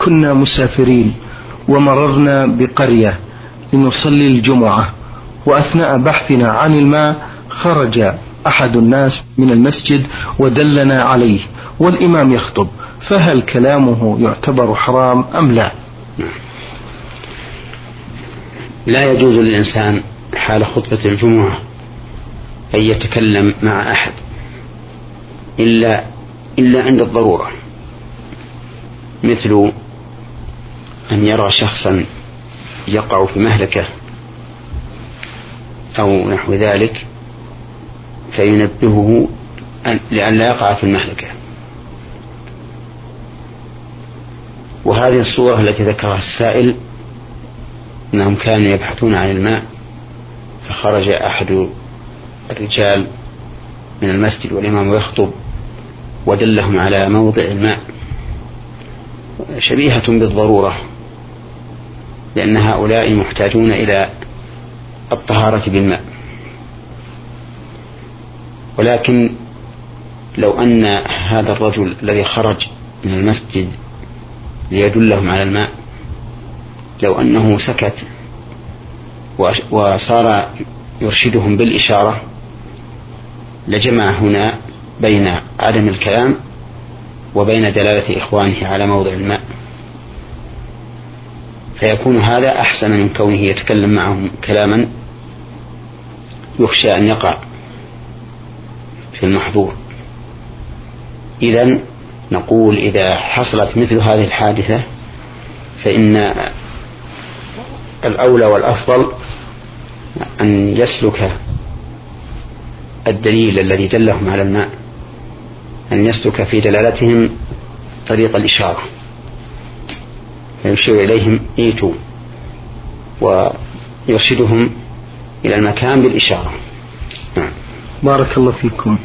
كنا مسافرين ومررنا بقرية لنصلي الجمعة، وأثناء بحثنا عن الماء خرج أحد الناس من المسجد ودلنا عليه والإمام يخطب، فهل كلامه يعتبر حرام أم لا؟ لا يجوز للإنسان حال خطبة الجمعة أن يتكلم مع أحد إلا عند الضرورة، مثل أن يرى شخصا يقع في مهلكة أو نحو ذلك فينبهه لأن لا يقع في المهلكة. وهذه الصورة التي ذكرها السائل أنهم كانوا يبحثون عن الماء فخرج أحد الرجال من المسجد والإمام يخطب ودلهم على موضع الماء، شبيهة بالضرورة، لأن هؤلاء محتاجون إلى الطهارة بالماء. ولكن لو أن هذا الرجل الذي خرج من المسجد ليدلهم على الماء لو أنه سكت وصار يرشدهم بالإشارة لجمع هنا بين عدم الكلام وبين دلالة إخوانه على موضع الماء، فيكون هذا أحسن من كونه يتكلم معهم كلاما يخشى أن يقع في المحظور. إذن نقول إذا حصلت مثل هذه الحادثة فإن الأولى والأفضل أن يسلك الدليل الذي دلهم على الماء، أن يسلك في دلالتهم طريق الإشارة، فيشير إليهم إيتوا ويرشدهم إلى المكان بالإشارة. بارك الله فيكم.